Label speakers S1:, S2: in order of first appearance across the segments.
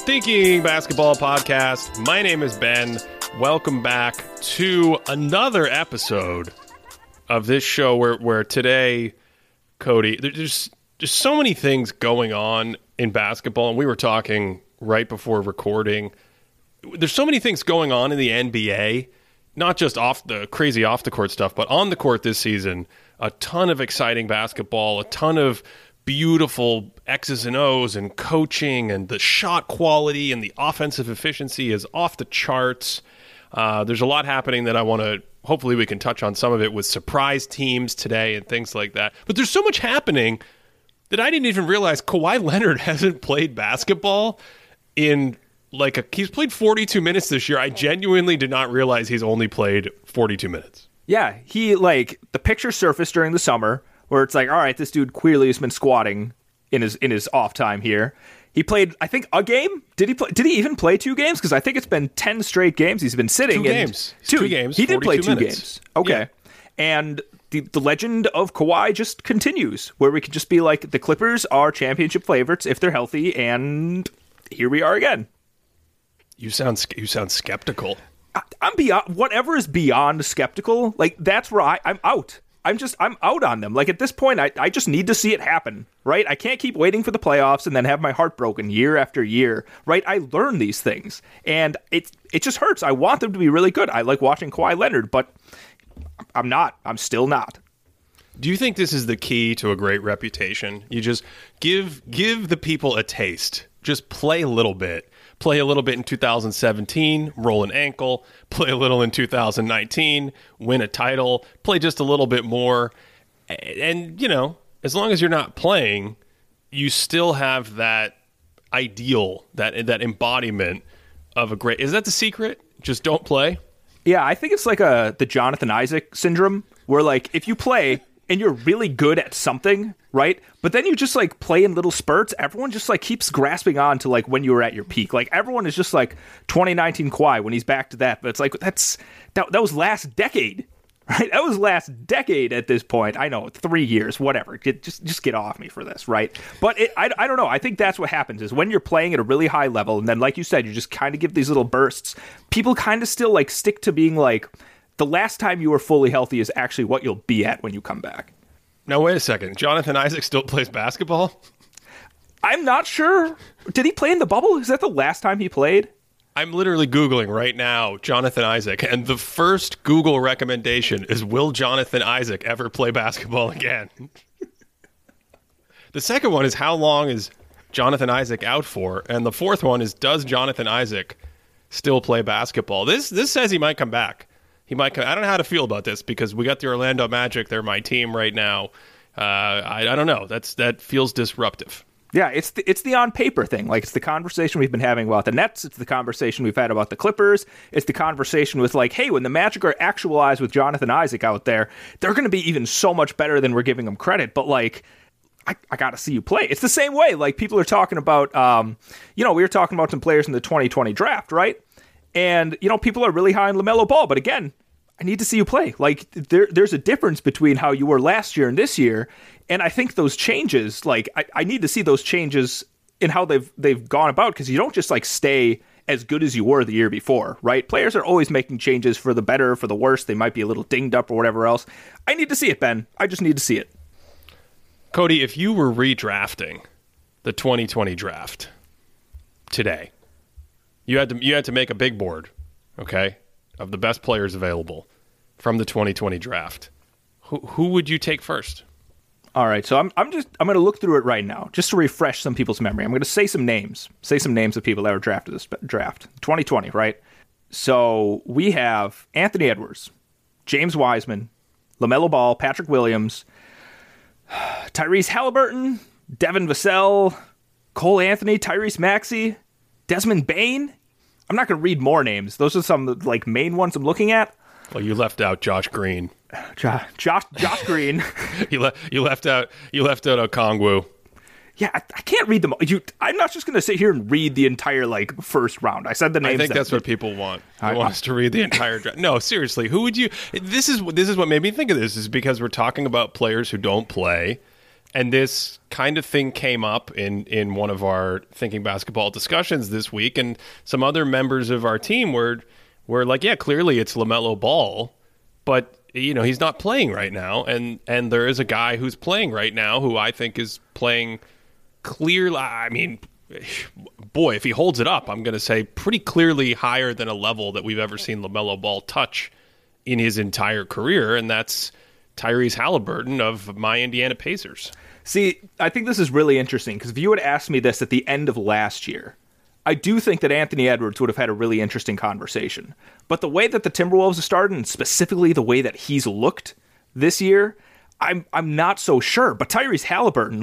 S1: Stinking Basketball Podcast. My name is Ben. Welcome back to another episode of this show where today, Cody, there's so many things going on in basketball, and we were talking right before recording. There's so many things going on in the NBA, not just off the court stuff, but on the court this season. A ton of exciting basketball, a ton of beautiful X's and O's and coaching, and the shot quality and the offensive efficiency is off the charts. There's a lot happening that I want to, hopefully we can touch on some of it with surprise teams today and things like that. But there's so much happening that I didn't even realize Kawhi Leonard hasn't played basketball in he's played 42 minutes this year. I genuinely did not realize he's only played 42 minutes.
S2: Yeah, the picture surfaced during the summer where it's like, all right, this dude clearly has been squatting in his off time here. He played, I think, a game. Did he even play 2 games? Because I think it's been 10 straight games he's been sitting.
S1: 2 games. 2 games.
S2: He did play 2
S1: minutes.
S2: games. Okay. Yeah. And the legend of Kawhi just continues, where we could just be like, the Clippers are championship favorites if they're healthy, and here we are again.
S1: You sound skeptical.
S2: I'm beyond whatever is beyond skeptical. Like, that's where I'm out. I'm out on them. Like, at this point, I just need to see it happen, right? I can't keep waiting for the playoffs and then have my heart broken year after year, right? I learn these things, and it just hurts. I want them to be really good. I like watching Kawhi Leonard, but I'm not. I'm still not.
S1: Do you think this is the key to a great reputation? You just give the people a taste. Just play a little bit. Play a little bit in 2017, roll an ankle, play a little in 2019, win a title, play just a little bit more. And, as long as you're not playing, you still have that ideal, that embodiment of a great... Is that the secret? Just don't play?
S2: Yeah, I think it's like the Jonathan Isaac syndrome, where, like, if you play and you're really good at something, right? But then you just play in little spurts. Everyone just keeps grasping on to when you were at your peak. Like, everyone is just 2019 Kawhi when he's back to that. But it's that was last decade, right? That was last decade at this point. I know, 3 years, whatever. Just get off me for this, right? But I don't know. I think that's what happens is when you're playing at a really high level, and then like you said, you just kind of give these little bursts. People kind of still stick to being the last time you were fully healthy is actually what you'll be at when you come back.
S1: Now, wait a second. Jonathan Isaac still plays basketball?
S2: I'm not sure. Did he play in the bubble? Is that the last time he played?
S1: I'm literally Googling right now Jonathan Isaac, and the first Google recommendation is, will Jonathan Isaac ever play basketball again? The second one is, how long is Jonathan Isaac out for? And the fourth one is, does Jonathan Isaac still play basketball? This says he might come back. He might come. I don't know how to feel about this because we got the Orlando Magic. They're my team right now. I don't know. That feels disruptive.
S2: Yeah, it's the on paper thing. It's the conversation we've been having about the Nets. It's the conversation we've had about the Clippers. It's the conversation with hey, when the Magic are actualized with Jonathan Isaac out there, they're going to be even so much better than we're giving them credit. But I got to see you play. It's the same way. People are talking about, we were talking about some players in the 2020 draft, right? And, people are really high on LaMelo Ball. But again, I need to see you play. There's a difference between how you were last year and this year. And I think those changes, I need to see those changes in how they've gone about. Because you don't just, stay as good as you were the year before, right? Players are always making changes for the better, for the worse. They might be a little dinged up or whatever else. I need to see it, Ben. I just need to see it.
S1: Cody, if you were redrafting the 2020 draft today, you had to make a big board, okay, of the best players available from the 2020 draft. Who would you take first?
S2: All right, so I'm going to look through it right now just to refresh some people's memory. I'm going to say some names of people that were drafted this draft 2020, right? So we have Anthony Edwards, James Wiseman, LaMelo Ball, Patrick Williams, Tyrese Halliburton, Devin Vassell, Cole Anthony, Tyrese Maxey, Desmond Bane. I'm not going to read more names. Those are some of the main ones I'm looking at.
S1: Well, you left out Josh Green.
S2: Josh Green.
S1: you left out Okongwu.
S2: Yeah, I can't read them. I'm not just going to sit here and read the entire first round. I said the names.
S1: I think that's what people want. They want us to read the entire draft. No, seriously, who would you? This is what made me think of this. Is because we're talking about players who don't play, And this kind of thing came up in one of our Thinking Basketball discussions this week, and some other members of our team were like, yeah, clearly it's LaMelo Ball, but he's not playing right now, and there is a guy who's playing right now who I think is playing clearly. I mean, boy, if he holds it up, I'm going to say pretty clearly higher than a level that we've ever seen LaMelo Ball touch in his entire career, and that's Tyrese Halliburton of my Indiana Pacers.
S2: See, I think this is really interesting because if you had asked me this at the end of last year, I do think that Anthony Edwards would have had a really interesting conversation. But the way that the Timberwolves have started, and specifically the way that he's looked this year, I'm not so sure. But Tyrese Halliburton,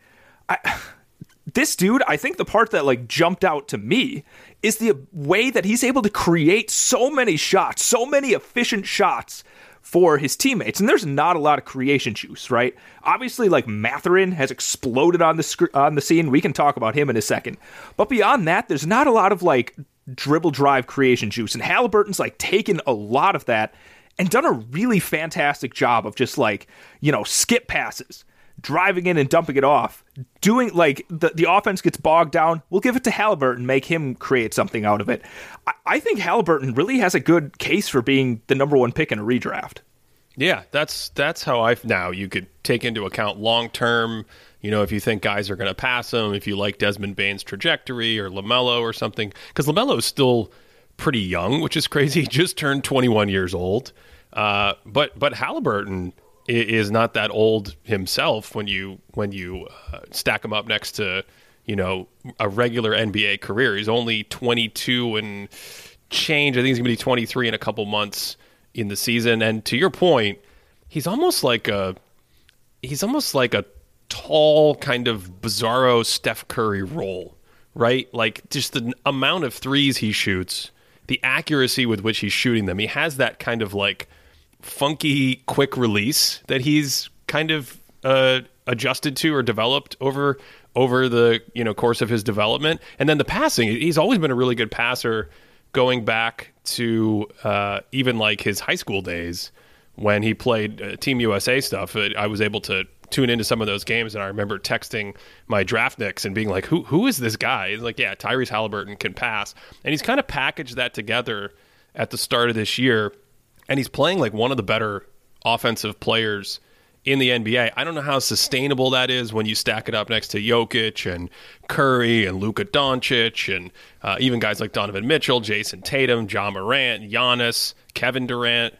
S2: this dude, I think the part that jumped out to me is the way that he's able to create so many shots, so many efficient shots for his teammates. And there's not a lot of creation juice, right? Obviously, Mathurin has exploded on the scene. We can talk about him in a second. But beyond that, there's not a lot of dribble drive creation juice. And Halliburton's taken a lot of that and done a really fantastic job of just skip passes, driving in and dumping it off, doing the offense gets bogged down. We'll give it to Halliburton, make him create something out of it. I think Halliburton really has a good case for being the number one pick in a redraft.
S1: Yeah, that's how now you could take into account long term, if you think guys are going to pass him, if you like Desmond Bane's trajectory or LaMelo or something, because LaMelo is still pretty young, which is crazy. He just turned 21 years old. But Halliburton is not that old himself when you stack him up next to a regular NBA career. He's only 22 and change. I think he's going to be 23 in a couple months in the season. And to your point, he's almost like a tall kind of bizarro Steph Curry role, right? Just the amount of threes he shoots, the accuracy with which he's shooting them. He has that kind of funky quick release that he's kind of adjusted to or developed over the course of his development. And then the passing, he's always been a really good passer going back to even his high school days when he played Team USA stuff. I was able to tune into some of those games, and I remember texting my draftniks and being like, who is this guy? He's like, yeah, Tyrese Halliburton can pass. And he's kind of packaged that together at the start of this year. And he's playing one of the better offensive players in the NBA. I don't know how sustainable that is when you stack it up next to Jokic and Curry and Luka Doncic and even guys like Donovan Mitchell, Jason Tatum, Ja Morant, Giannis, Kevin Durant,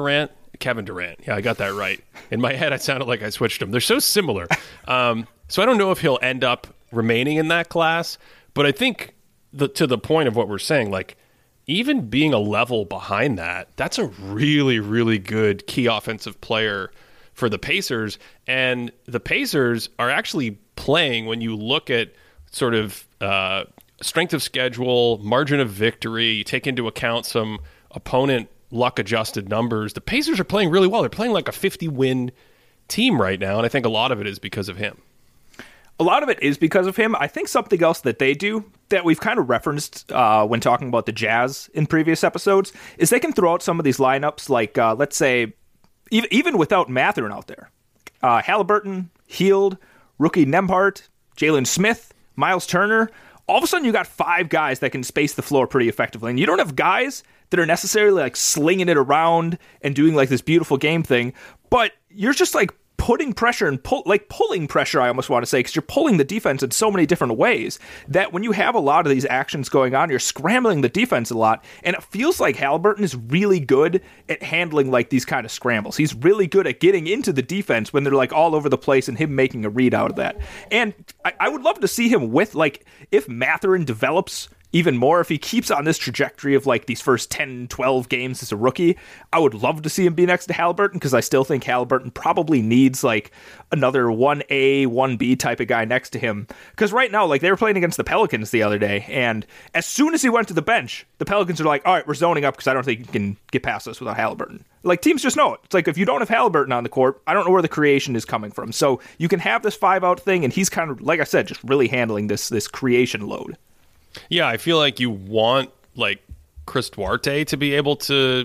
S1: Kevin Durant. Yeah, I got that right. In my head, I sounded like I switched them. They're so similar. So I don't know if he'll end up remaining in that class, but I think to the point of what we're saying, even being a level behind that's a really, really good key offensive player for the Pacers. And the Pacers are actually playing, when you look at sort of strength of schedule, margin of victory, you take into account some opponent luck-adjusted numbers, the Pacers are playing really well. They're playing like a 50-win team right now, and I think a lot of it is because of him.
S2: A lot of it is because of him. I think something else that they do that we've kind of referenced when talking about the Jazz in previous episodes is they can throw out some of these lineups let's say, even without Mathurin out there. Halliburton, Hield, rookie Nembhard, Jalen Smith, Miles Turner. All of a sudden you got 5 guys that can space the floor pretty effectively. And you don't have guys that are necessarily slinging it around and doing this beautiful game thing, but you're just putting pressure and pulling pressure, I almost want to say, because you're pulling the defense in so many different ways that when you have a lot of these actions going on, you're scrambling the defense a lot. And it feels like Halliburton is really good at handling these kind of scrambles. He's really good at getting into the defense when they're all over the place and him making a read out of that. And I would love to see him with if Mathurin develops even more, if he keeps on this trajectory of these first 10, 12 games as a rookie, I would love to see him be next to Halliburton, because I still think Halliburton probably needs another 1A, 1B type of guy next to him. Because right now, they were playing against the Pelicans the other day, and as soon as he went to the bench, the Pelicans are all right, we're zoning up because I don't think you can get past us without Halliburton. Teams just know it. It's if you don't have Halliburton on the court, I don't know where the creation is coming from. So you can have this 5-out thing, and he's kind of, like I said, just really handling this creation load.
S1: Yeah, I feel like you want Chris Duarte to be able to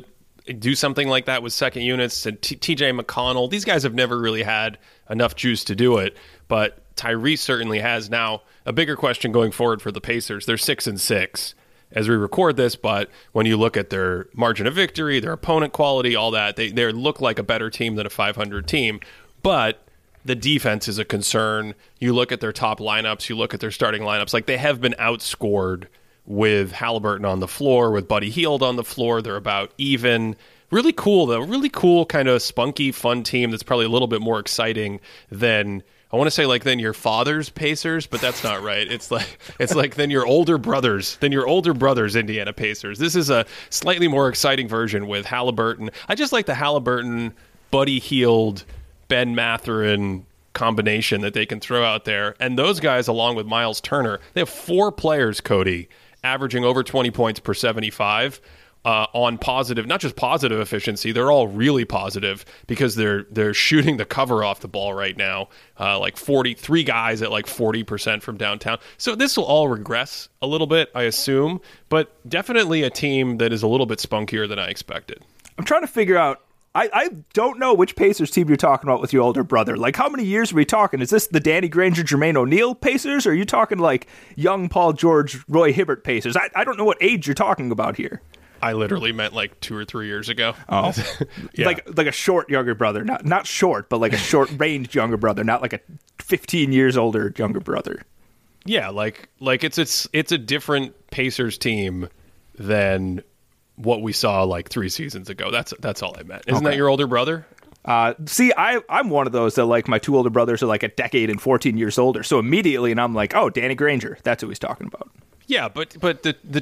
S1: do something like that with second units. And TJ McConnell, these guys have never really had enough juice to do it, but Tyrese certainly has. Now, a bigger question going forward for the Pacers, they're 6-6 as we record this, but when you look at their margin of victory, their opponent quality, all that, they look like a better team than a 500 team, but the defense is a concern. You look at their top lineups, you look at their starting lineups, like they have been outscored with Halliburton on the floor, with Buddy Hield on the floor. They're about even. Really cool, though. Really cool, kind of spunky, fun team that's probably a little bit more exciting than, I want to say like than your father's Pacers, but that's not right. It's like than your older brothers, Indiana Pacers. This is a slightly more exciting version with Halliburton. I just like the Halliburton, Buddy Hield, Ben Mathurin combination that they can throw out there. And those guys, along with Miles Turner, they have 4 players, Cody, averaging over 20 points per 75 on positive, not just positive efficiency, they're all really positive because they're shooting the cover off the ball right now, like 43 guys at like 40% from downtown. So this will all regress a little bit, I assume, but definitely a team that is a little bit spunkier than I expected.
S2: I'm trying to figure out, I don't know which Pacers team you're talking about with your older brother. Like, how many years are we talking? Is this the Danny Granger, Jermaine O'Neal Pacers, or are you talking like young Paul George, Roy Hibbert Pacers? I don't know what age you're talking about here.
S1: I literally meant like 2 or 3 years ago.
S2: Oh, yeah. like a short younger brother, not short, but like a short range younger brother, not like a 15 years older younger brother.
S1: Yeah, like it's a different Pacers team than what we saw like 3 seasons ago. That's all I meant. Isn't that your older brother?
S2: See, I'm one of those that, like, my 2 older brothers are like a decade and 14 years older. So immediately, and I'm like, oh, Danny Granger. That's who he's talking about.
S1: Yeah, but the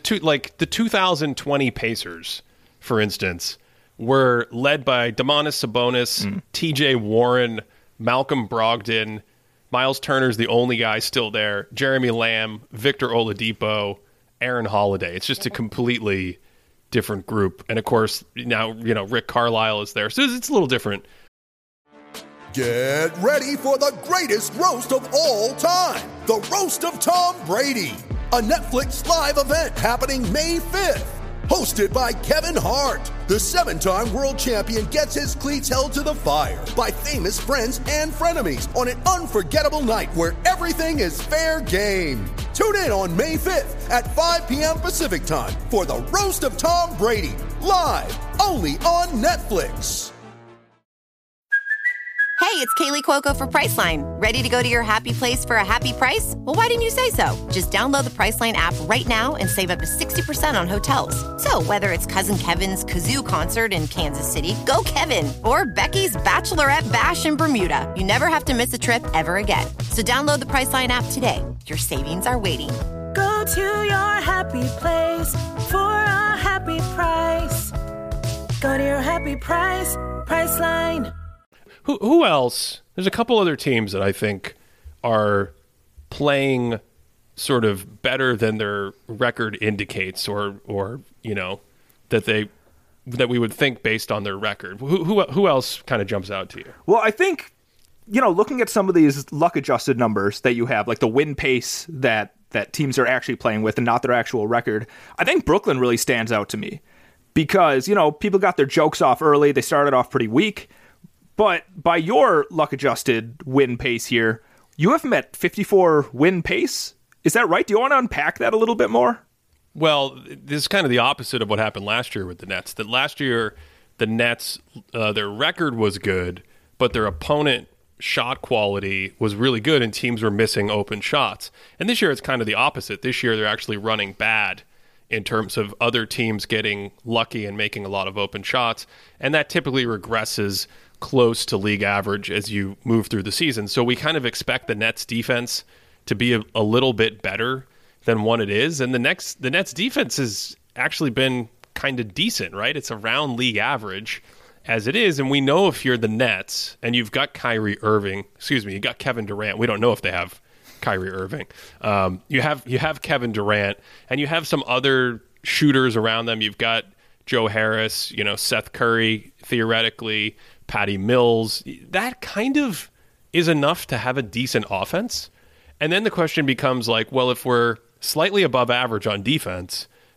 S1: 2020 Pacers, for instance, were led by Domantas Sabonis, TJ Warren, Malcolm Brogdon, Miles Turner's the only guy still there, Jeremy Lamb, Victor Oladipo, Aaron Holiday. It's just a completely different group. And of course, now, Rick Carlisle is there. So it's a little different.
S3: Get ready for the greatest roast of all time. The Roast of Tom Brady. A Netflix live event happening May 5th. Hosted by Kevin Hart. The 7-time world champion gets his cleats held to the fire by famous friends and frenemies on an unforgettable night where everything is fair game. Tune in on May 5th at 5 p.m. Pacific time for the Roast of Tom Brady. Live only on Netflix.
S4: Hey, it's Kaylee Cuoco for Priceline. Ready to go to your happy place for a happy price? Well, why didn't you say so? Just download the Priceline app right now and save up to 60% on hotels. So whether it's Cousin Kevin's Kazoo Concert in Kansas City, go Kevin, or Becky's Bachelorette Bash in Bermuda, you never have to miss a trip ever again. So download the Priceline app today. Your savings are waiting.
S5: Go to your happy place for a happy price. Go to your happy price, Priceline.
S1: Who else? There's a couple other teams that I think are playing sort of better than their record indicates, or that we would think based on their record. Who else kind of jumps out to you?
S2: Well, I think, looking at some of these luck-adjusted numbers that you have, like the win pace that teams are actually playing with and not their actual record, I think Brooklyn really stands out to me because, people got their jokes off early. They started off pretty weak. But by your luck-adjusted win pace here, you have them at 54 win pace. Is that right? Do you want to unpack that a little bit more?
S1: Well, this is kind of the opposite of what happened last year with the Nets. That last year, the Nets, their record was good, but their opponent shot quality was really good, and teams were missing open shots. And this year, it's kind of the opposite. This year, they're actually running bad in terms of other teams getting lucky and making a lot of open shots, and that typically regresses close to league average as you move through the season. So we kind of expect the Nets defense to be a little bit better than what it is. And the Nets defense has actually been kind of decent, right? It's around league average as it is. And we know if you're the Nets and you've got you got Kevin Durant. We don't know if they have Kyrie Irving. You have Kevin Durant and you have some other shooters around them. You've got Joe Harris, Seth Curry, theoretically, Patty Mills. That kind of is enough to have a decent offense. And then the question becomes like, well, if we're slightly above average on defense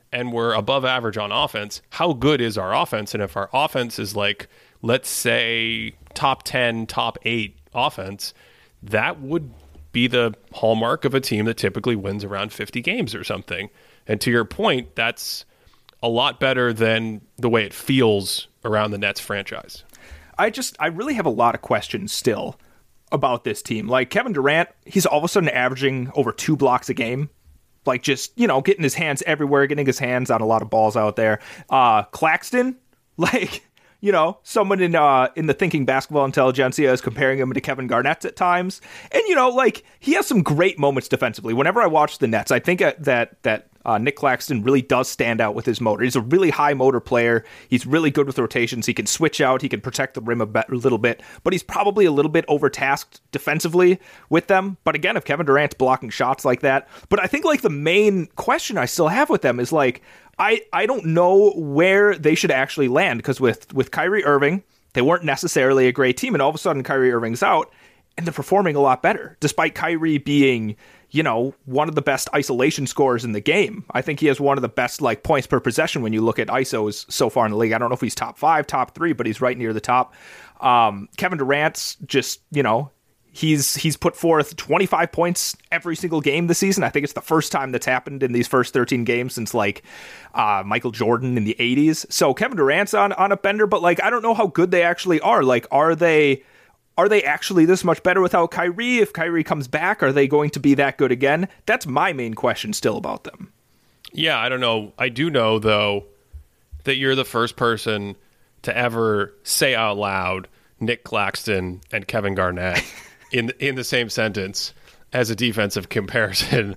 S1: and we're above average on offense, how good is our offense? And if our offense is like, let's say, top 10, top 8 offense, that would be the hallmark of a team that typically wins around 50 games or something. And to your point, that's a lot better than the way it feels around the Nets franchise.
S2: I really have a lot of questions still about this team. Like Kevin Durant, he's all of a sudden averaging over 2 blocks a game. Like just, getting his hands everywhere, getting his hands on a lot of balls out there. Claxton, like, someone in the thinking basketball intelligentsia is comparing him to Kevin Garnett at times. And, he has some great moments defensively. Whenever I watch the Nets, I think that Nick Claxton really does stand out with his motor. He's a really high motor player. He's really good with rotations. He can switch out. He can protect the rim a little bit, but he's probably a little bit overtasked defensively with them. But again, if Kevin Durant's blocking shots like that, but I think like the main question I still have with them is like, I don't know where they should actually land, because with Kyrie Irving, they weren't necessarily a great team, and all of a sudden Kyrie Irving's out, and they're performing a lot better, despite Kyrie being, one of the best isolation scorers in the game. I think he has one of the best like points per possession when you look at ISOs so far in the league. I don't know if he's top 5, top 3, but he's right near the top. Kevin Durant's just, he's put forth 25 points every single game this season. I think it's the first time that's happened in these first 13 games since like Michael Jordan in the 80s. So Kevin Durant's on a bender, but like I don't know how good they actually are. Like are they actually this much better without Kyrie? If Kyrie comes back, are they going to be that good again? That's my main question still about them.
S1: Yeah, I don't know. I do know, though, that you're the first person to ever say out loud Nick Claxton and Kevin Garnett in the same sentence as a defensive comparison.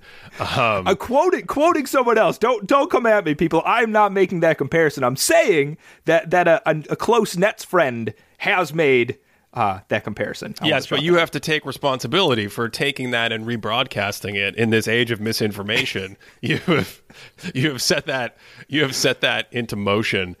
S2: Quoting someone else. Don't come at me, people. I'm not making that comparison. I'm saying that a close Nets friend has made that comparison.
S1: Yes, but you have to take responsibility for taking that and rebroadcasting it in this age of misinformation. you have set that into motion.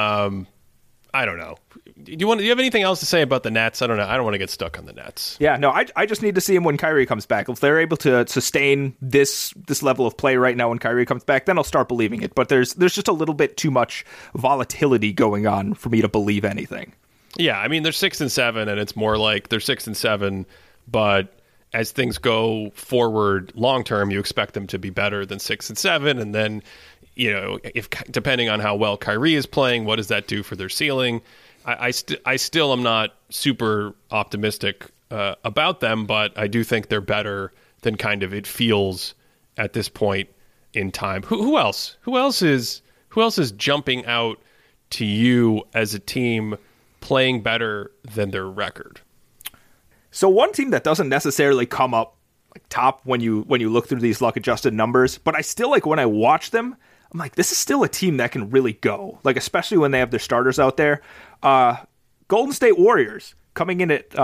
S1: I don't know. Do you have anything else to say about the Nets? I don't know. I don't want to get stuck on the Nets.
S2: Yeah, no, I just need to see him when Kyrie comes back. If they're able to sustain this level of play right now when Kyrie comes back, then I'll start believing it. But there's just a little bit too much volatility going on for me to believe anything.
S1: Yeah, I mean, they're 6-7, and it's more like they're 6-7, but as things go forward long term, you expect them to be better than 6-7, and then, if depending on how well Kyrie is playing, what does that do for their ceiling? I still am not super optimistic about them, but I do think they're better than kind of it feels at this point in time. Who else? Who else is jumping out to you as a team playing better than their record?
S2: So one team that doesn't necessarily come up like top when you look through these luck adjusted numbers, but I still like when I watch them, I'm like, this is still a team that can really go. Like especially when they have their starters out there. Golden State Warriors coming in at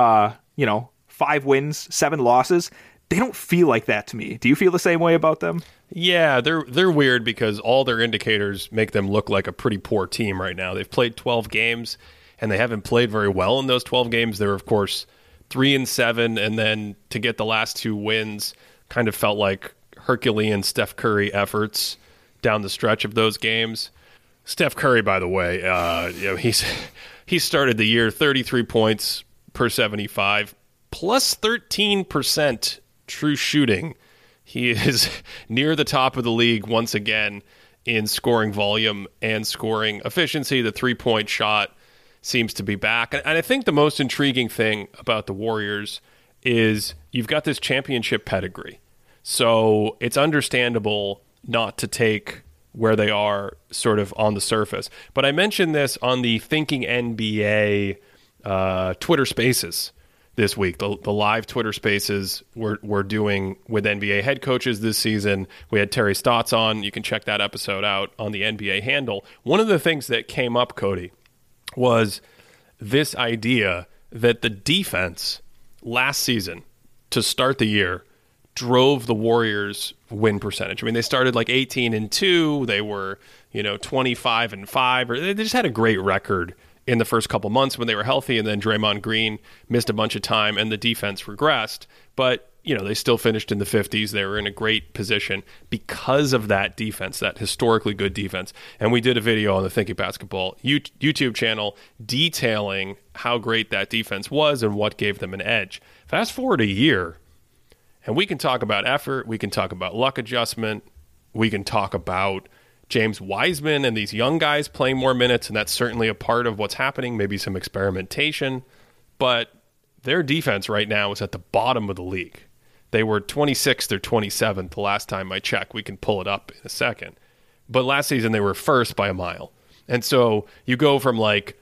S2: 5 wins, 7 losses. They don't feel like that to me. Do you feel the same way about them?
S1: Yeah, they're weird because all their indicators make them look like a pretty poor team right now. They've played 12 games. And they haven't played very well in those 12 games. They were, of course, 3-7, and then to get the last 2 wins kind of felt like Herculean Steph Curry efforts down the stretch of those games. Steph Curry, by the way, he started the year 33 points per 75, plus 13% true shooting. He is near the top of the league once again in scoring volume and scoring efficiency. The 3-point shot seems to be back. And I think the most intriguing thing about the Warriors is you've got this championship pedigree. So it's understandable not to take where they are sort of on the surface. But I mentioned this on the Thinking NBA Twitter Spaces this week. The live Twitter Spaces we're doing with NBA head coaches this season. We had Terry Stotts on. You can check that episode out on the NBA handle. One of the things that came up, Cody, was this idea that the defense last season to start the year drove the Warriors' win percentage. I mean, they started like 18-2. They were, 25-5. Or they just had a great record in the first couple months when they were healthy, and then Draymond Green missed a bunch of time and the defense regressed. But, they still finished in the 50s. They were in a great position because of that defense, that historically good defense. And we did a video on the Thinking Basketball YouTube channel detailing how great that defense was and what gave them an edge. Fast forward a year, and we can talk about effort, we can talk about luck adjustment, we can talk about James Wiseman and these young guys playing more minutes, and that's certainly a part of what's happening, maybe some experimentation. But their defense right now is at the bottom of the league. They were 26th or 27th the last time I checked. We can pull it up in a second. But last season they were first by a mile. And so you go from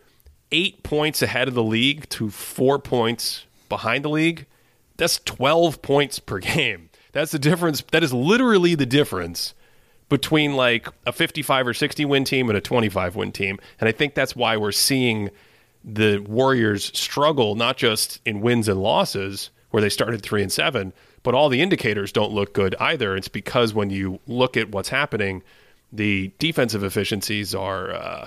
S1: 8 points ahead of the league to 4 points behind the league. That's 12 points per game. That's the difference. That is literally the difference between a 55 or 60 win team and a 25 win team. And I think that's why we're seeing the Warriors struggle, not just in wins and losses where they started 3-7, but all the indicators don't look good either. It's because when you look at what's happening, the defensive efficiencies are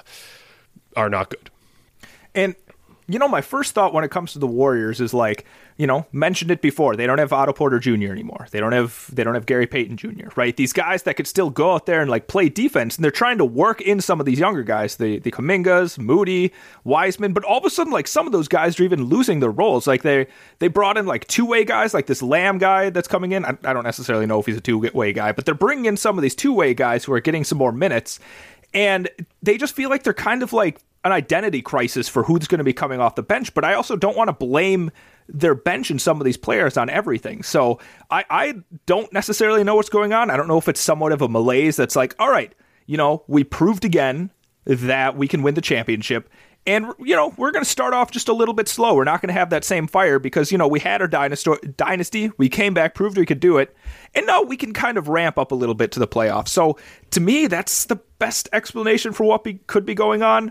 S1: not good.
S2: And my first thought when it comes to the Warriors is mentioned it before. They don't have Otto Porter Jr. anymore. They don't have Gary Payton Jr., right? These guys that could still go out there and play defense, and they're trying to work in some of these younger guys, the Kumingas, Moody, Wiseman, but all of a sudden, some of those guys are even losing their roles. They brought in two-way guys, like this Lamb guy that's coming in. I don't necessarily know if he's a two-way guy, but they're bringing in some of these two-way guys who are getting some more minutes, and they just feel like they're kind of an identity crisis for who's going to be coming off the bench. But I also don't want to blame their bench and some of these players on everything. So I don't necessarily know what's going on. I don't know if it's somewhat of a malaise that's all right, we proved again that we can win the championship. And, we're going to start off just a little bit slow. We're not going to have that same fire because, we had our dynasty. We came back, proved we could do it. And now we can kind of ramp up a little bit to the playoffs. So to me, that's the best explanation for what could be going on.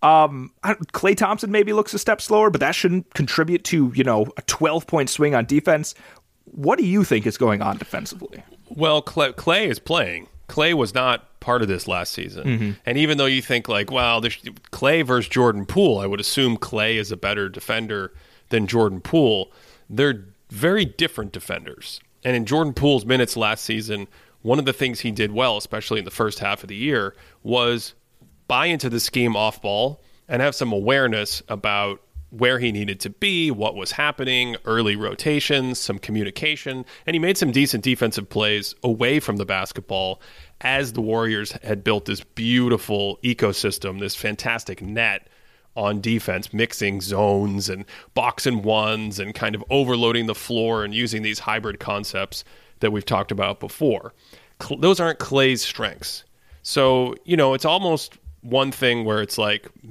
S2: Klay Thompson maybe looks a step slower, but that shouldn't contribute to, a 12-point swing on defense. What do you think is going on defensively?
S1: Well, Klay is playing. Klay was not part of this last season. Mm-hmm. And even though you think Klay versus Jordan Poole, I would assume Klay is a better defender than Jordan Poole. They're very different defenders. And in Jordan Poole's minutes last season, one of the things he did well, especially in the first half of the year, was buy into the scheme off ball and have some awareness about where he needed to be, what was happening, early rotations, some communication. And he made some decent defensive plays away from the basketball as the Warriors had built this beautiful ecosystem, this fantastic net on defense, mixing zones and box and ones and kind of overloading the floor and using these hybrid concepts that we've talked about before. Those aren't Klay's strengths. So, it's almost one thing where it's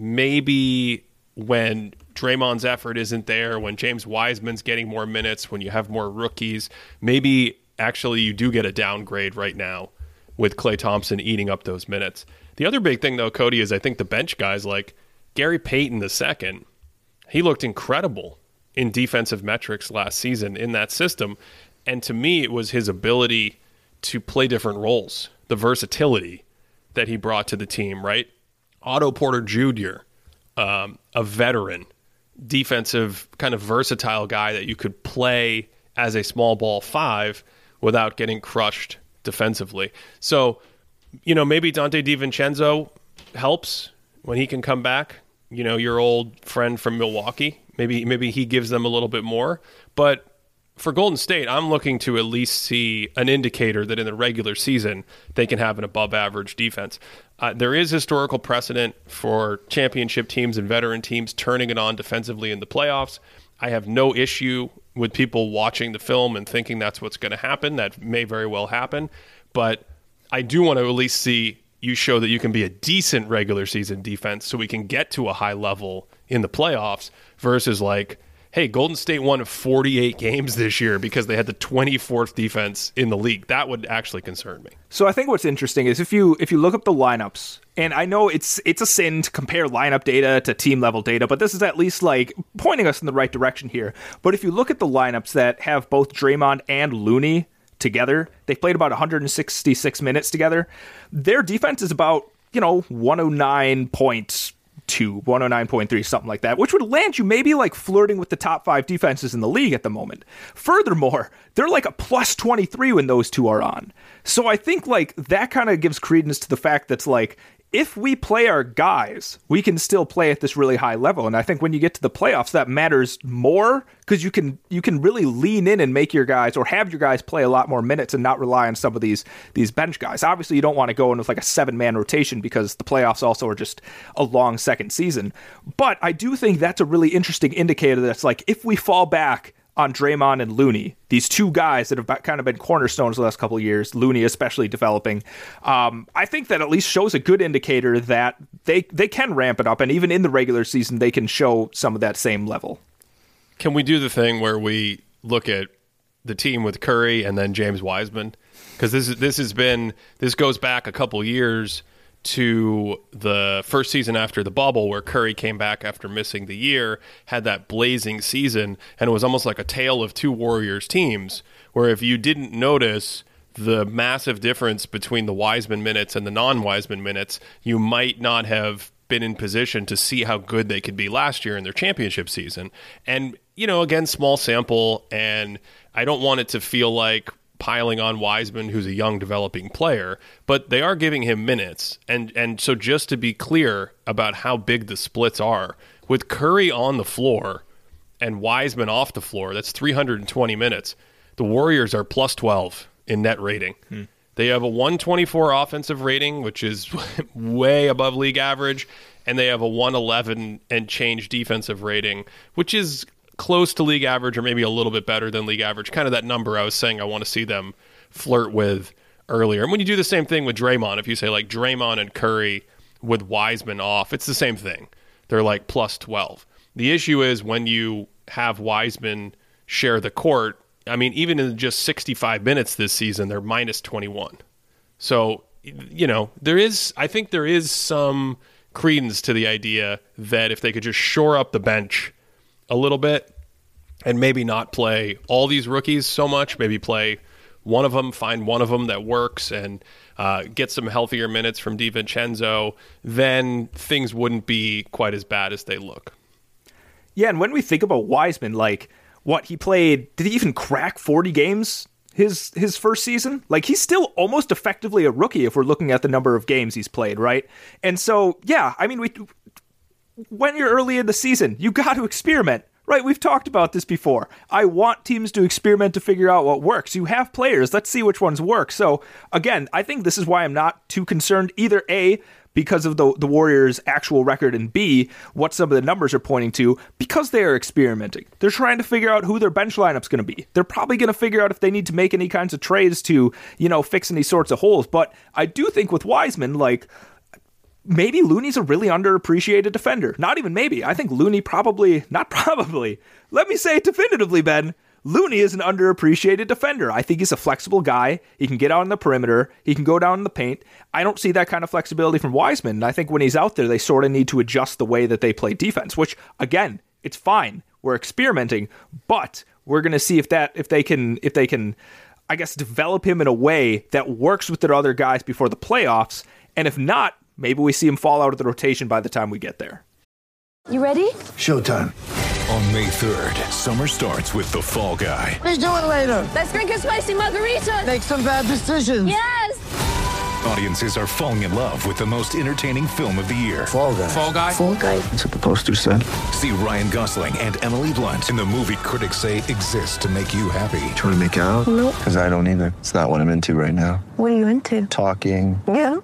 S1: maybe when Draymond's effort isn't there, when James Wiseman's getting more minutes, when you have more rookies, maybe actually you do get a downgrade right now with Klay Thompson eating up those minutes. The other big thing, though, Cody, is I think the bench guys like Gary Payton II, he looked incredible in defensive metrics last season in that system. And to me, it was his ability to play different roles, the versatility that he brought to the team, right? Otto Porter Jr., a veteran, defensive, kind of versatile guy that you could play as a small ball five without getting crushed defensively. So, maybe Dante DiVincenzo helps when he can come back. Your old friend from Milwaukee. Maybe he gives them a little bit more. But for Golden State, I'm looking to at least see an indicator that in the regular season they can have an above-average defense. There is historical precedent for championship teams and veteran teams turning it on defensively in the playoffs. I have no issue with people watching the film and thinking that's what's going to happen. That may very well happen. But I do want to at least see you show that you can be a decent regular season defense so we can get to a high level in the playoffs versus hey, Golden State won 48 games this year because they had the 24th defense in the league. That would actually concern me.
S2: So I think what's interesting is if you look up the lineups, and I know it's a sin to compare lineup data to team level data, but this is at least pointing us in the right direction here. But if you look at the lineups that have both Draymond and Looney together, they've played about 166 minutes together. Their defense is about 109 points 109.3, something like that, which would land you maybe like flirting with the top 5 defenses in the league at the moment. Furthermore, they're like a plus 23 when those two are on. So I think like that kind of gives credence to the fact that's like, if we play our guys, we can still play at this really high level. And I think when you get to the playoffs, that matters more because you can really lean in and make your guys or have your guys play a lot more minutes and not rely on some of these bench guys. Obviously, you don't want to go in with like a 7-man rotation because the playoffs also are just a long second season. But I do think that's a really interesting indicator that's like, if we fall back on Draymond and Looney, these two guys that have kind of been cornerstones the last couple of years, Looney especially developing, I think that at least shows a good indicator that they can ramp it up, and even in the regular season, they can show some of that same level.
S1: Can we do the thing where we look at the team with Curry and then James Wiseman? Because this goes back a couple years to the first season after the bubble where Curry came back after missing the year, had that blazing season, and it was almost like a tale of two Warriors teams, where if you didn't notice the massive difference between the Wiseman minutes and the non-Wiseman minutes, you might not have been in position to see how good they could be last year in their championship season. And, again, small sample, and I don't want it to feel like piling on Wiseman, who's a young developing player, but they are giving him minutes. And so just to be clear about how big the splits are, with Curry on the floor and Wiseman off the floor, that's 320 minutes. The Warriors are plus 12 in net rating. They have a 124 offensive rating, which is way above league average, and they have a 111 and change defensive rating, which is close to league average or maybe a little bit better than league average, kind of that number I was saying I want to see them flirt with earlier. And when you do the same thing with Draymond, if you say like Draymond and Curry with Wiseman off, it's the same thing. They're like plus 12. The issue is when you have Wiseman share the court, I mean, even in just 65 minutes this season, they're minus 21. So, I think there is some credence to the idea that if they could just shore up the bench a little bit and maybe not play all these rookies so much, maybe play one of them, find one of them that works and get some healthier minutes from DiVincenzo, then things wouldn't be quite as bad as they look.
S2: Yeah, and when we think about Wiseman, like what he played, did he even crack 40 games his first season? Like he's still almost effectively a rookie if we're looking at the number of games he's played, right? And so, yeah, I mean, when you're early in the season, you got to experiment, right? We've talked about this before. I want teams to experiment to figure out what works. You have players. Let's see which ones work. So, again, I think this is why I'm not too concerned either, A, because of the Warriors' actual record, and B, what some of the numbers are pointing to, because they are experimenting. They're trying to figure out who their bench lineup's going to be. They're probably going to figure out if they need to make any kinds of trades to, fix any sorts of holes. But I do think with Wiseman, like, maybe Looney's a really underappreciated defender. Not even maybe. I think Looney let me say it definitively, Ben. Looney is an underappreciated defender. I think he's a flexible guy. He can get out on the perimeter. He can go down in the paint. I don't see that kind of flexibility from Wiseman. And I think when he's out there, they sort of need to adjust the way that they play defense, which, again, it's fine. We're experimenting, but we're going to see if they can, I guess, develop him in a way that works with their other guys before the playoffs. And if not, maybe we see him fall out of the rotation by the time we get there.
S6: You ready?
S3: Showtime.
S7: On May 3rd, summer starts with The Fall Guy.
S6: Let's do it later. Let's drink a spicy margarita.
S3: Make some bad decisions.
S6: Yes!
S7: Audiences are falling in love with the most entertaining film of the year.
S3: Fall Guy.
S6: Fall Guy? Fall Guy.
S3: That's what the poster said.
S7: See Ryan Gosling and Emily Blunt in the movie critics say exists to make you happy.
S3: Trying to make it out?
S6: Nope.
S3: Because I don't either. It's not what I'm into right now.
S6: What are you into?
S3: Talking.
S6: Yeah.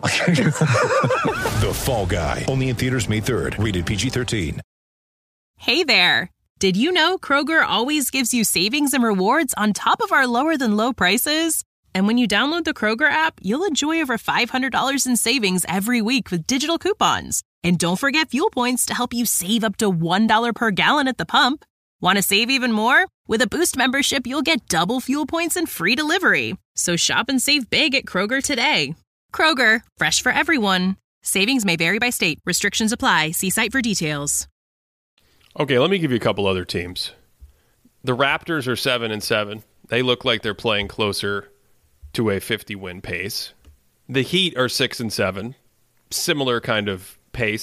S7: The Fall Guy. Only in theaters May 3rd. Rated PG-13.
S8: Hey there. Did you know Kroger always gives you savings and rewards on top of our lower than low prices? And when you download the Kroger app, you'll enjoy over $500 in savings every week with digital coupons. And don't forget fuel points to help you save up to $1 per gallon at the pump. Want to save even more? With a Boost membership, you'll get double fuel points and free delivery. So shop and save big at Kroger today. Kroger, fresh for everyone. Savings may vary by state. Restrictions apply. See site for details.
S1: Okay, let me give you a couple other teams. The Raptors are 7-7. They look like they're playing closer to a 50-win pace. The Heat are 6-7. Similar kind of pace.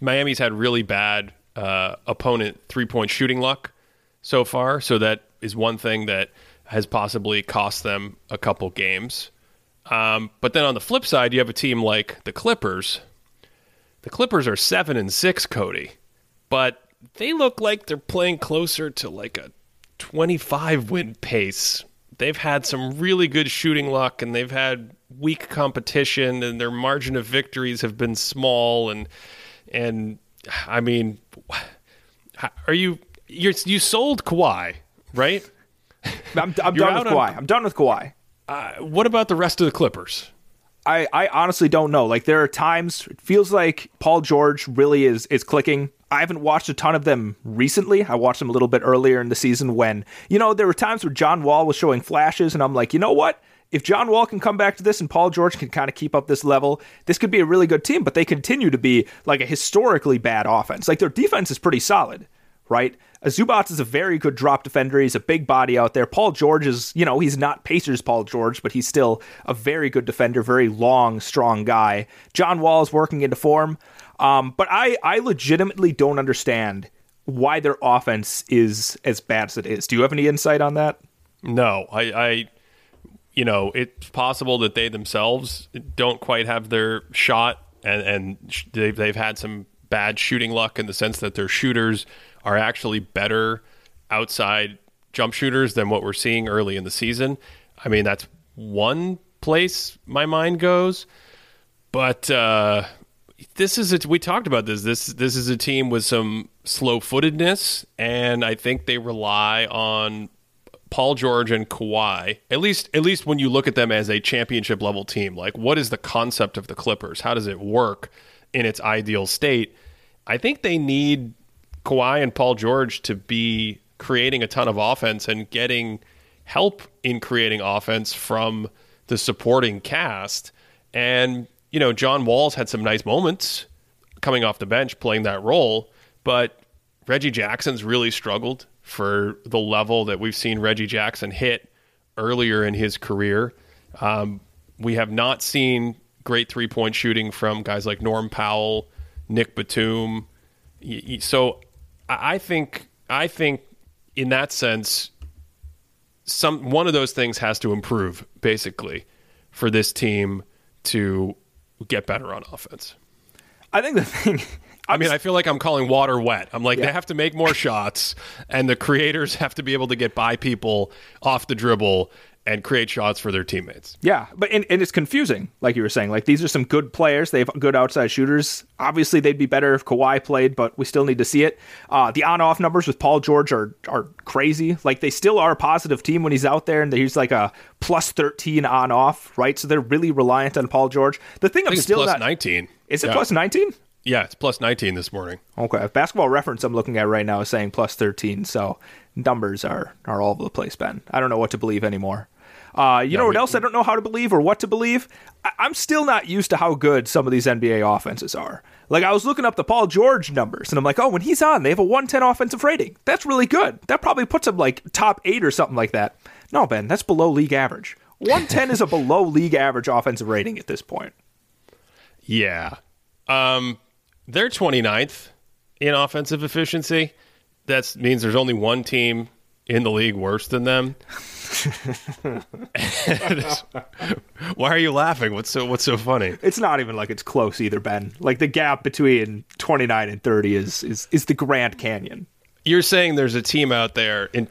S1: Miami's had really bad opponent three-point shooting luck so far, so that is one thing that has possibly cost them a couple games. But then on the flip side, you have a team like the Clippers. The Clippers are 7-6, Cody, but they look like they're playing closer to like a 25-win pace. They've had some really good shooting luck, and they've had weak competition, and their margin of victories have been small. And I mean, you sold Kawhi, right?
S2: I'm done with Kawhi. I'm done with Kawhi.
S1: What about the rest of the Clippers?
S2: I honestly don't know. Like, there are times it feels like Paul George really is clicking. I haven't watched a ton of them recently. I watched them a little bit earlier in the season when, there were times where John Wall was showing flashes, and I'm like, you know what? If John Wall can come back to this and Paul George can kind of keep up this level, this could be a really good team, but they continue to be like a historically bad offense. Like, their defense is pretty solid, right? Zubac is a very good drop defender. He's a big body out there. Paul George is, he's not Pacers Paul George, but he's still a very good defender, very long, strong guy. John Wall is working into form. But I legitimately don't understand why their offense is as bad as it is. Do you have any insight on that?
S1: No, it's possible that they themselves don't quite have their shot, and they've had some bad shooting luck in the sense that their shooters are actually better outside jump shooters than what we're seeing early in the season. I mean, that's one place my mind goes. But we talked about this. This is a team with some slow-footedness, and I think they rely on Paul George and Kawhi, at least when you look at them as a championship level team. Like, what is the concept of the Clippers? How does it work in its ideal state? I think they need Kawhi and Paul George to be creating a ton of offense and getting help in creating offense from the supporting cast. And, John Wall's had some nice moments coming off the bench playing that role, but Reggie Jackson's really struggled for the level that we've seen Reggie Jackson hit earlier in his career. We have not seen great three-point shooting from guys like Norm Powell, Nick Batum. So I think in that sense, one of those things has to improve, basically, for this team to get better on offense.
S2: I think the thing...
S1: I feel like I'm calling water wet. I'm like, They have to make more shots, and the creators have to be able to get by people off the dribble and create shots for their teammates.
S2: Yeah, but and it's confusing, like you were saying. Like, these are some good players. They have good outside shooters. Obviously, they'd be better if Kawhi played, but we still need to see it. The on-off numbers with Paul George are crazy. Like, they still are a positive team when he's out there, and he's like a plus 13 on-off, right? So they're really reliant on Paul George. The thing I'm still
S1: plus
S2: not...
S1: 19.
S2: Is it plus 19?
S1: Yeah, it's plus 19 this morning.
S2: Okay. Basketball Reference I'm looking at right now is saying plus 13, so numbers are all over the place, Ben. I don't know what to believe anymore. What else I don't know how to believe or what to believe? I'm still not used to how good some of these NBA offenses are. Like, I was looking up the Paul George numbers, and I'm like, oh, when he's on, they have a 110 offensive rating. That's really good. That probably puts him, like, top 8 or something like that. No, Ben, that's below league average. 110 is a below league average offensive rating at this point.
S1: Yeah. They're 29th in offensive efficiency. That means there's only one team in the league worse than them. Why are you laughing? What's so funny?
S2: It's not even like it's close either, Ben. Like, the gap between 29 and 30 is the Grand Canyon.
S1: You're saying there's a team out there in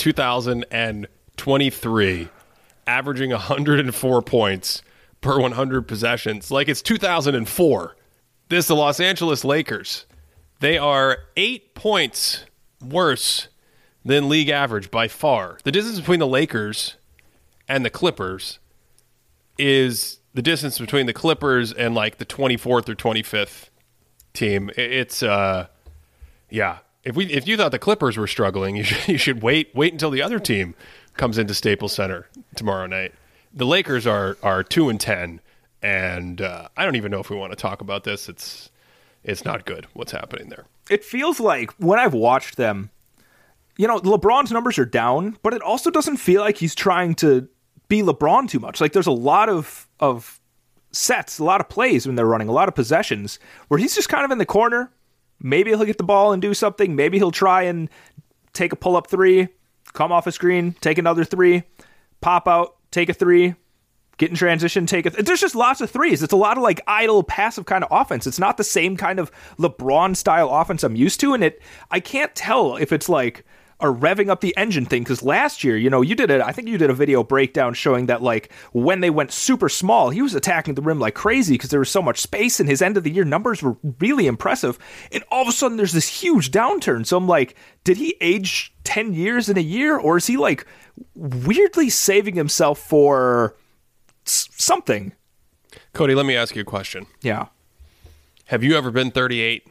S1: 2023 averaging 104 points per 100 possessions like it's 2004. The Los Angeles Lakers. They are 8 points worse than league average by far. The distance between the Lakers and the Clippers is the distance between the Clippers and like the 24th or 25th team. It's If you thought the Clippers were struggling, you should wait until the other team comes into Staples Center tomorrow night. The Lakers are 2-10. And I don't even know if we want to talk about this. It's not good what's happening there.
S2: It feels like when I've watched them, LeBron's numbers are down, but it also doesn't feel like he's trying to be LeBron too much. Like, there's a lot of sets, a lot of plays when they're running, a lot of possessions where he's just kind of in the corner, Maybe he'll get the ball and do something. Maybe he'll try and take a pull-up three, come off a screen, take another three, pop out, take a three, get in transition, take it. There's just lots of threes. It's a lot of like idle, passive kind of offense. It's not the same kind of LeBron style offense I'm used to. And I can't tell if it's like a revving up the engine thing. Because last year, I think you did a video breakdown showing that like when they went super small, he was attacking the rim like crazy because there was so much space, and his end of the year numbers were really impressive. And all of a sudden there's this huge downturn. So I'm like, did he age 10 years in a year? Or is he like weirdly saving himself for something?
S1: Cody, let me ask you a question.
S2: Yeah.
S1: Have you ever been 38?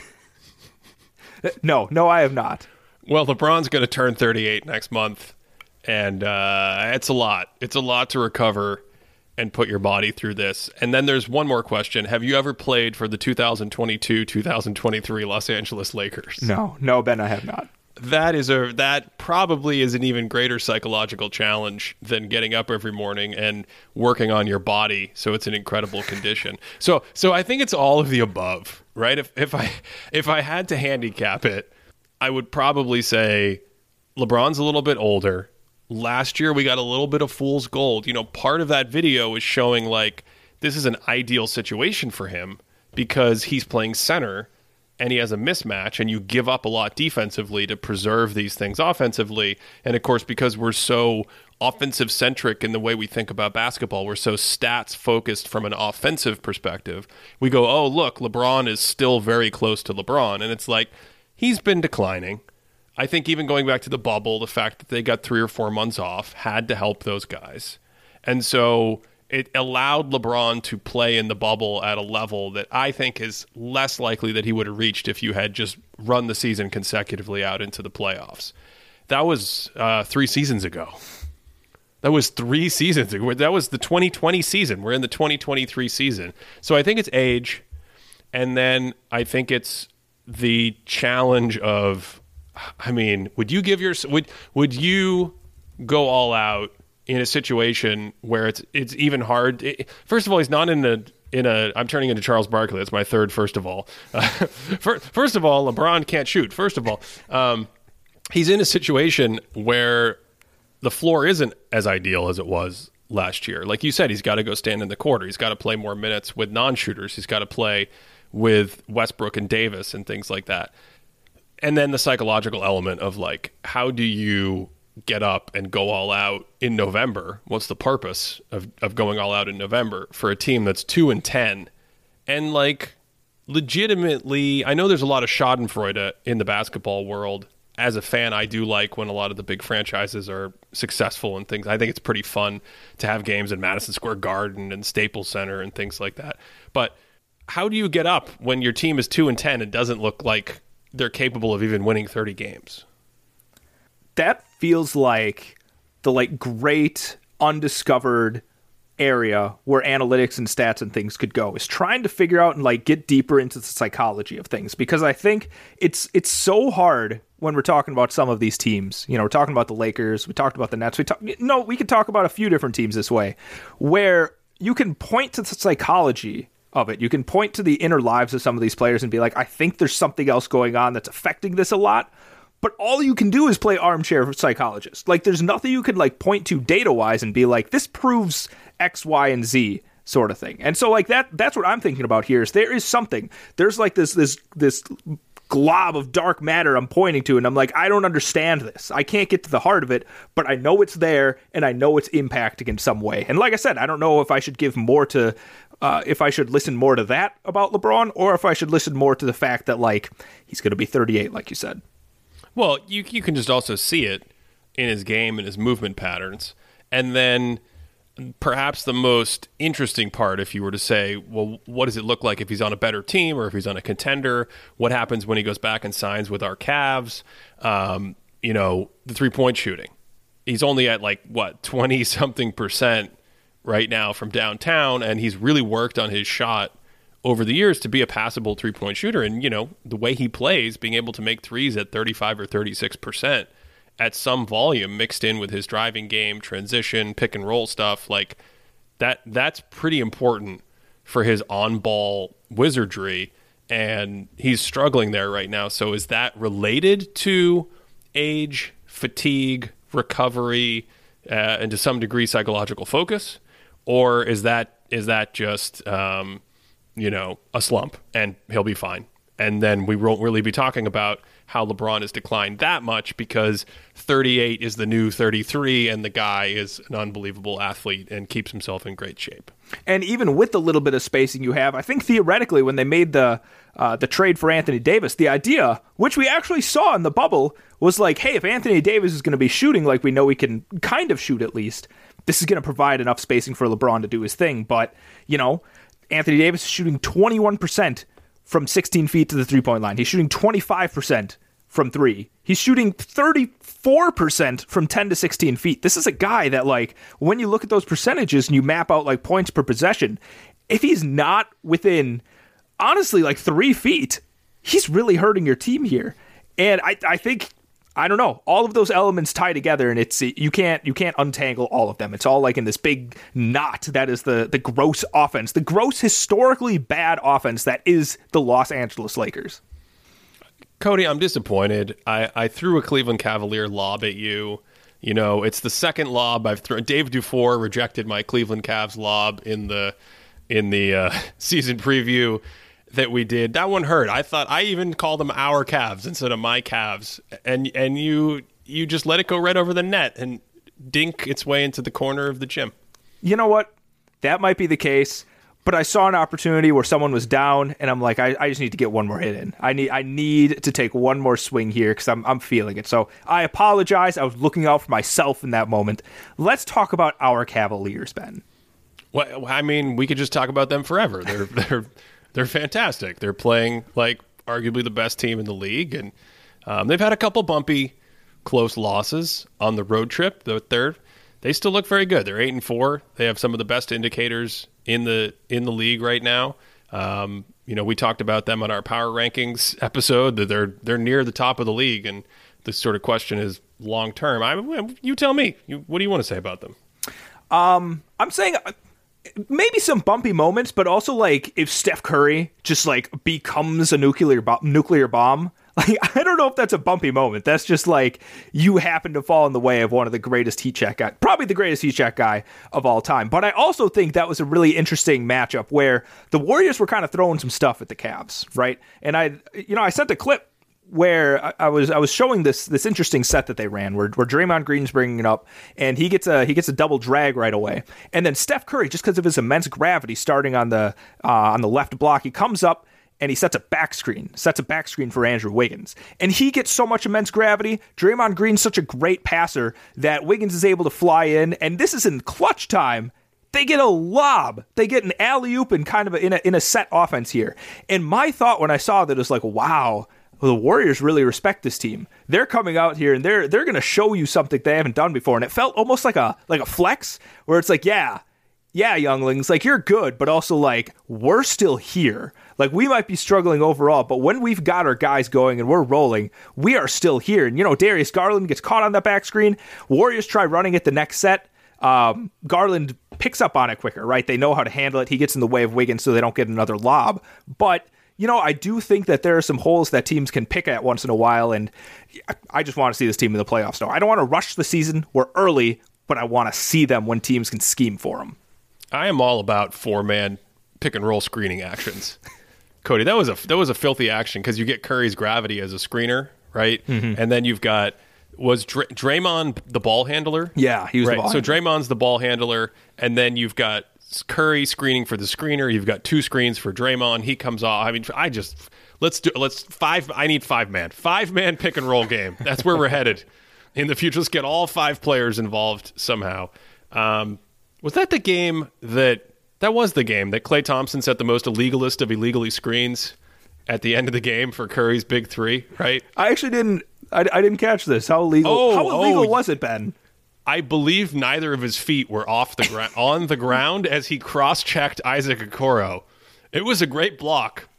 S2: No, I have not.
S1: Well, LeBron's going to turn 38 next month, and it's a lot. It's a lot to recover and put your body through this. And then there's one more question. Have you ever played for the 2022-2023 Los Angeles Lakers?
S2: No, Ben, I have not.
S1: That probably is an even greater psychological challenge than getting up every morning and working on your body so it's in incredible condition. So I think it's all of the above, right? If I had to handicap it, I would probably say LeBron's a little bit older. Last year we got a little bit of fool's gold. Part of that video is showing like this is an ideal situation for him because he's playing center and he has a mismatch, and you give up a lot defensively to preserve these things offensively. And of course, because we're so offensive centric in the way we think about basketball, we're so stats focused from an offensive perspective. We go, oh, look, LeBron is still very close to LeBron. And it's like, he's been declining. I think even going back to the bubble, the fact that they got 3 or 4 months off had to help those guys. And so it allowed LeBron to play in the bubble at a level that I think is less likely that he would have reached if you had just run the season consecutively out into the playoffs. That was 3 seasons ago. That was 3 seasons ago. That was the 2020 season. We're in the 2023 season. So I think it's age. And then I think it's the challenge of, would you go all out in a situation where it's even hard? First of all, he's not in a. I'm turning into Charles Barkley. That's my third. First of all, first of all, LeBron can't shoot. First of all, he's in a situation where the floor isn't as ideal as it was last year. Like you said, he's got to go stand in the corner. He's got to play more minutes with non-shooters. He's got to play with Westbrook and Davis and things like that. And then the psychological element of like, how do you get up and go all out in November? What's the purpose of going all out in November for a team that's 2-10? And like, legitimately, I know there's a lot of schadenfreude in the basketball world. As a fan, I do like when a lot of the big franchises are successful and things. I think it's pretty fun to have games in Madison Square Garden and Staples Center and things like that. But how do you get up when your team is 2-10 and doesn't look like they're capable of even winning 30 games?
S2: That feels like the like great undiscovered area where analytics and stats and things could go, is trying to figure out and like get deeper into the psychology of things. Because I think it's so hard when we're talking about some of these teams. We're talking about the Lakers, we talked about the Nets, we could talk about a few different teams this way, where you can point to the psychology of it. You can point to the inner lives of some of these players and be like, I think there's something else going on that's affecting this a lot. But all you can do is play armchair psychologist. Like, there's nothing you can like point to data-wise and be like, this proves X, Y, and Z sort of thing. And so like that's what I'm thinking about here is there is something. There's like this glob of dark matter I'm pointing to, and I'm like, I don't understand this. I can't get to the heart of it, but I know it's there, and I know it's impacting in some way. And like I said, I don't know if I should give more to if I should listen more to that about LeBron, or if I should listen more to the fact that like he's going to be 38, like you said.
S1: Well, you can just also see it in his game and his movement patterns. And then perhaps the most interesting part, if you were to say, well, what does it look like if he's on a better team or if he's on a contender? What happens when he goes back and signs with our Cavs? The 3-point shooting. He's only at 20-something% right now from downtown, and he's really worked on his shot over the years to be a passable 3-point shooter. And, the way he plays, being able to make threes at 35 or 36% at some volume mixed in with his driving game, transition, pick and roll stuff, like that's pretty important for his on-ball wizardry. and he's struggling there right now. So is that related to age, fatigue, recovery, and to some degree psychological focus? Or is that just, a slump and he'll be fine? And then we won't really be talking about how LeBron has declined that much because 38 is the new 33 and the guy is an unbelievable athlete and keeps himself in great shape.
S2: And even with the little bit of spacing you have, I think theoretically when they made the trade for Anthony Davis, the idea, which we actually saw in the bubble, was like, hey, if Anthony Davis is going to be shooting like we know he can kind of shoot at least, this is going to provide enough spacing for LeBron to do his thing. But, Anthony Davis is shooting 21% from 16 feet to the three-point line. He's shooting 25% from three. He's shooting 34% from 10 to 16 feet. This is a guy that, when you look at those percentages and you map out, points per possession, if he's not within, honestly, 3 feet, he's really hurting your team here. And I think, I don't know, all of those elements tie together, and it's you can't untangle all of them. It's all in this big knot that is the gross offense, the gross historically bad offense that is the Los Angeles Lakers.
S1: Cody, I'm disappointed. I threw a Cleveland Cavalier lob at you. It's the second lob I've thrown. Dave Dufour rejected my Cleveland Cavs lob in the season preview that we did. That one hurt. I even called them our Cavs instead of my Cavs, and you just let it go right over the net and dink its way into the corner of the gym.
S2: You know what? That might be the case, but I saw an opportunity where someone was down, and I'm like, I just need to get one more hit in. I need to take one more swing here because I'm feeling it. So I apologize. I was looking out for myself in that moment. Let's talk about our Cavaliers, Ben.
S1: Well, I mean, we could just talk about them forever. They're fantastic. They're playing arguably the best team in the league, and they've had a couple bumpy, close losses on the road trip. They still look very good. They're 8-4. They have some of the best indicators in the league right now. We talked about them on our power rankings episode that they're near the top of the league, and this sort of question is long term. You tell me. What do you want to say about them?
S2: I'm saying maybe some bumpy moments, but also if Steph Curry just becomes a nuclear bomb. I don't know if that's a bumpy moment. That's just you happen to fall in the way of one of the greatest heat check guy, probably the greatest heat check guy of all time. But I also think that was a really interesting matchup where the Warriors were kind of throwing some stuff at the Cavs, right? And I sent a clip where I was showing this interesting set that they ran where Draymond Green's bringing it up, and he gets a double drag right away, and then Steph Curry, just because of his immense gravity, starting on the left block, he comes up and he sets a back screen for Andrew Wiggins, and he gets so much immense gravity. Draymond Green's such a great passer that Wiggins is able to fly in, and this is in clutch time. They get a lob. They get an alley-oop and kind of in a set offense here. And my thought when I saw that was wow. Well, the Warriors really respect this team. They're coming out here and they're going to show you something they haven't done before. And it felt almost like a flex where it's yeah, younglings, you're good, but also we're still here. We might be struggling overall, but when we've got our guys going and we're rolling, we are still here. And Darius Garland gets caught on that back screen. Warriors try running it the next set. Garland picks up on it quicker, right? They know how to handle it. He gets in the way of Wiggins so they don't get another lob. But I do think that there are some holes that teams can pick at once in a while, and I just want to see this team in the playoffs now. I don't want to rush the season. We're early, but I want to see them when teams can scheme for them.
S1: I am all about 4-man pick-and-roll screening actions. Cody, that was a filthy action because you get Curry's gravity as a screener, right? Mm-hmm. And then you've got, was Draymond the ball handler?
S2: Yeah, he was the ball handler.
S1: So Draymond's the ball handler, and then you've got Curry screening for the screener. You've got 2 screens for Draymond. He comes off. I mean, I need 5-man. 5-man pick and roll game. That's where we're headed in the future. Let's get all 5 players involved somehow. Was that the game that was the game that Klay Thompson set the most illegalist of illegally screens at the end of the game for Curry's big 3, right?
S2: I actually didn't catch this. How illegal was it, Ben?
S1: I believe neither of his feet were off the ground on the ground as he cross-checked Isaac Okoro. It was a great block.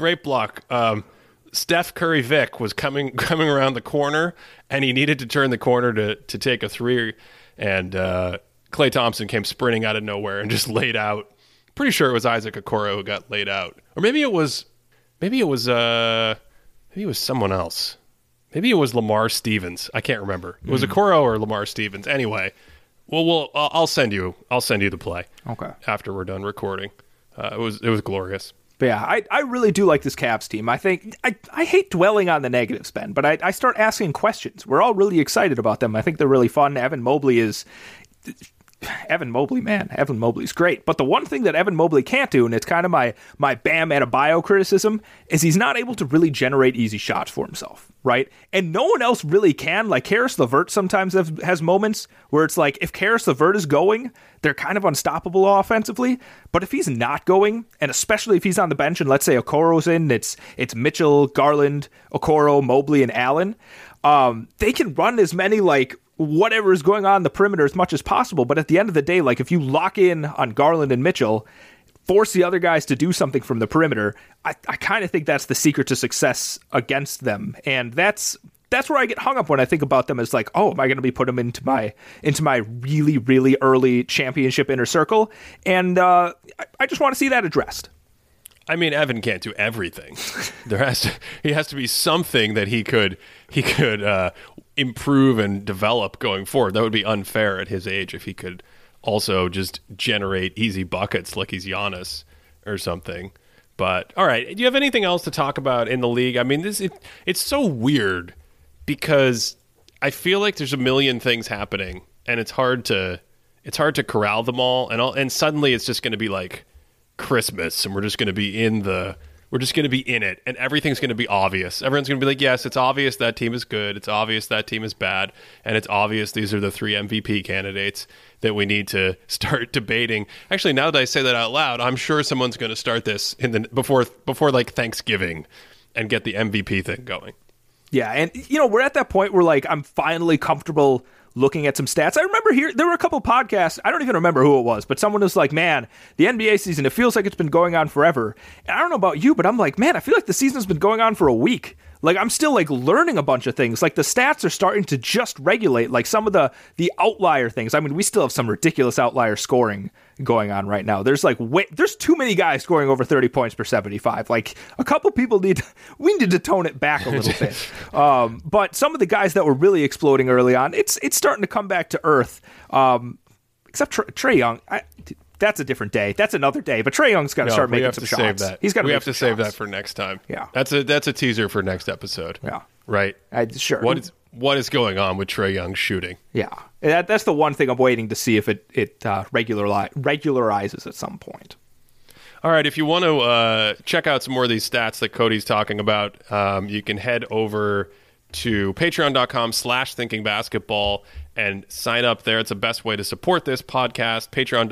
S1: Steph Curry Vic was coming around the corner, and he needed to turn the corner to take a 3, and Klay Thompson came sprinting out of nowhere and just laid out. Pretty sure it was Isaac Okoro who got laid out, or maybe it was maybe it was someone else. Maybe it was Lamar Stevens. I can't remember. It was Okoro or Lamar Stevens. Anyway, I'll send you the play.
S2: Okay.
S1: After we're done recording. It was glorious.
S2: But yeah, I really do like this Cavs team. I think I hate dwelling on the negatives, Ben, but I start asking questions. We're all really excited about them. I think they're really fun. Evan Mobley's great. But the one thing that Evan Mobley can't do, and it's kind of my Bam Adebayo criticism, is he's not able to really generate easy shots for himself, right? And no one else really can. Like Karis LeVert sometimes has moments where it's like, if Karis LeVert is going, they're kind of unstoppable offensively. But if he's not going, and especially if he's on the bench, and let's say Okoro's in, it's Mitchell, Garland, Okoro, Mobley, and Allen, they can run as many like whatever is going on in the perimeter as much as possible. But at the end of the day, like if you lock in on Garland and Mitchell, force the other guys to do something from the perimeter, I kind of think that's the secret to success against them. And that's where I get hung up when I think about them as like, oh, am I going to be putting them into my really, really early championship inner circle? And I just want to see that addressed.
S1: I mean, Evan can't do everything. He has to be something that he could improve and develop going forward. That would be unfair at his age if he could also just generate easy buckets like he's Giannis or something. But all right, do you have anything else to talk about in the league? I mean, it's so weird because I feel like there's a million things happening, and it's hard to corral them all. And suddenly it's just going to be like Christmas, and we're just going to be in it, and everything's going to be obvious. Everyone's going to be like, yes, it's obvious that team is good, it's obvious that team is bad, and it's obvious these are the 3 MVP candidates that we need to start debating. Actually, now that I say that out loud, I'm sure someone's going to start this before like Thanksgiving and get the MVP thing going.
S2: Yeah, and we're at that point where like I'm finally comfortable looking at some stats. I remember there were a couple podcasts, I don't even remember who it was, but someone was like, man, the NBA season, it feels like it's been going on forever. And I don't know about you, but I'm like, man, I feel like the season's been going on for a week. Like, I'm still like learning a bunch of things. Like the stats are starting to just regulate like some of the outlier things. I mean, we still have some ridiculous outlier scoring going on right now. There's there's too many guys scoring over 30 points per 75. Like a couple people we need to tone it back a little bit. But some of the guys that were really exploding early on, it's starting to come back to earth. Except Trae Young. That's a different day. That's another day. But Trae Young's got to start making some shots. He's got to.
S1: We have to save that for next time.
S2: Yeah,
S1: that's a teaser for next episode.
S2: Yeah,
S1: right.
S2: Sure.
S1: What is going on with Trae Young shooting?
S2: Yeah, that's the one thing I'm waiting to see if it regularizes at some point.
S1: All right, if you want to check out some more of these stats that Cody's talking about, you can head over to patreon.com/thinkingbasketball and sign up there. It's the best way to support this podcast,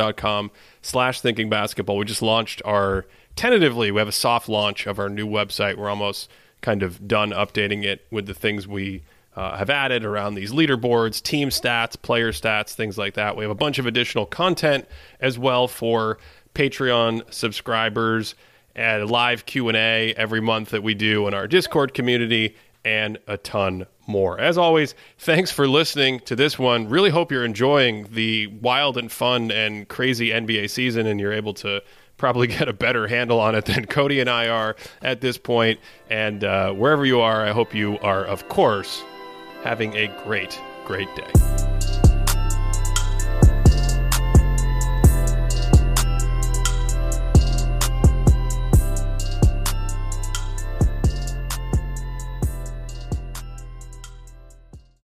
S1: patreon.com/thinkingbasketball. We just launched tentatively, we have a soft launch of our new website. We're almost kind of done updating it with the things we have added around these leaderboards, team stats, player stats, things like that. We have a bunch of additional content as well for Patreon subscribers, and a live Q&A every month that we do in our Discord community, and a ton more. As always, thanks for listening to this one. Really hope you're enjoying the wild and fun and crazy NBA season, and you're able to probably get a better handle on it than Cody and I are at this point. And wherever you are, I hope you are, of course, having a great, great day.